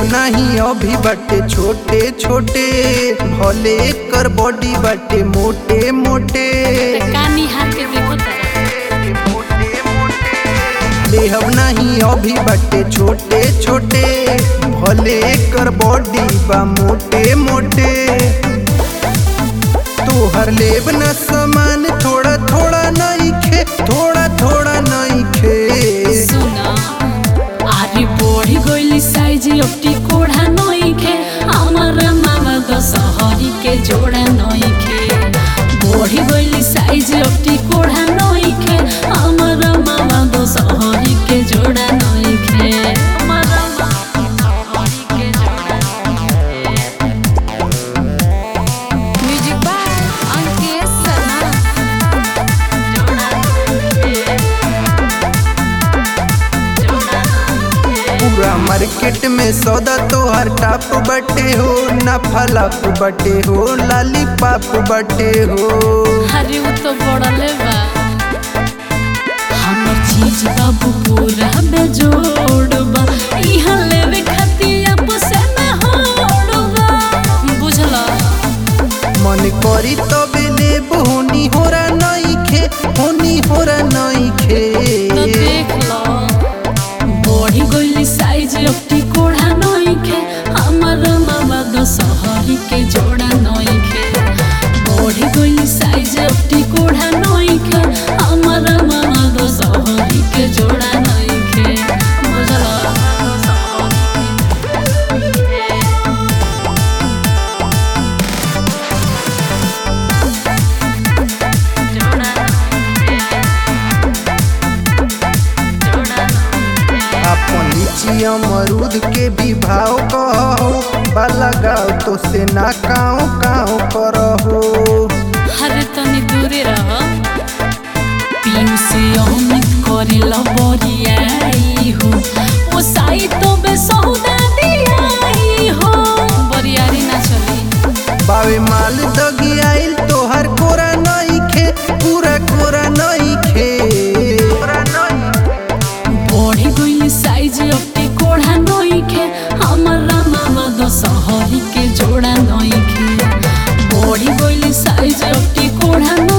नहीं अभी बाटे छोटे छोटे, भले कर बॉडी बाटे मोटे मोटे। लेहब नहीं अभी बाटे छोटे छोटे, भले कर बॉडी बा मोटे मोटे। तोहर लेब न सामान थोड़ा थोड़ा नहीं खे, थोड़ा थोड़ा नहीं खे। बढ़ी गईली साइज अबटी कोढ़ा नइखे, हमर मामा दशहरी के जोड़ा नइखे। बढ़ी गईली साइज अबटी कोढ़ा नइखे, हमर मामा दशहरी के जोड़ा नइखे। पूरा मार्केट में सौदा तोहर टाप बटे हो, ना फलाप बटे हो, लाली पाप बटे हो। अरे वो तो बड़ले बा हमर चीज बाबू पूरा बेजोड़ बा, इहां लेवे खातिर आपस में होड़बा, बुझला। मन करी तबे लेब, होनी होरा नहीं खे, होनी होरा नहीं खे। तो देख लो बढ़ी गईली साइज अबटी कोढ़ा नइखे, हमर मामा दशहरी के जोड़ा नइखे। बढ़ी गईली साइज अबटी कोढ़ा नइखे, हमर मामा दशहरी के जोड़ा नइखे, बुझला। अपन लीची अमरूद के भी भाव कहो, बाला गाँव तो से ना काँव काँव करहो। हरे तनी दूरे रह, पीऊ से अमित करे लबरियाई हो, ओ साई तो बेसौदा दियाई हो, बरियारी ना चली। बावे माल दगी आइल तोहर कोरा नहीं खे, पूरा कोरा नहीं खे। बढ़ी गईली साइज अबटी कोढ़ा नइखे, हमर मामा दशहरी के जोड़ा नइखे। बढ़ी गईली साइज अबटी कोढ़ा